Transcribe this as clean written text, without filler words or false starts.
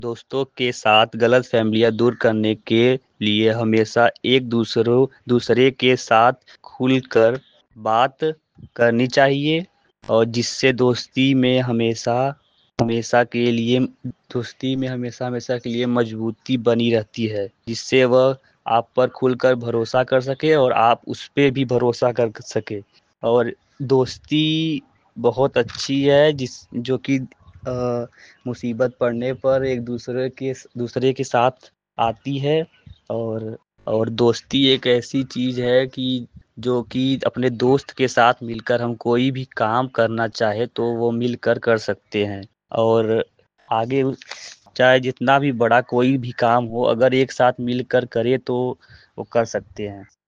दोस्तों के साथ गलतफहमियां दूर करने के लिए हमेशा एक दूसरे के साथ खुलकर बात करनी चाहिए और जिससे हमेशा के लिए दोस्ती में हमेशा हमेशा के लिए मजबूती बनी रहती है, जिससे वह आप पर खुलकर भरोसा कर सके और आप उस पे भी भरोसा कर सके। और दोस्ती बहुत अच्छी है जिस जो कि मुसीबत पड़ने पर एक दूसरे के साथ आती है। और और दोस्ती एक ऐसी चीज है कि जो कि अपने दोस्त के साथ मिलकर हम कोई भी काम करना चाहे तो वो मिलकर कर सकते हैं। और आगे चाहे जितना भी बड़ा कोई भी काम हो, अगर एक साथ मिलकर करे तो वो कर सकते हैं।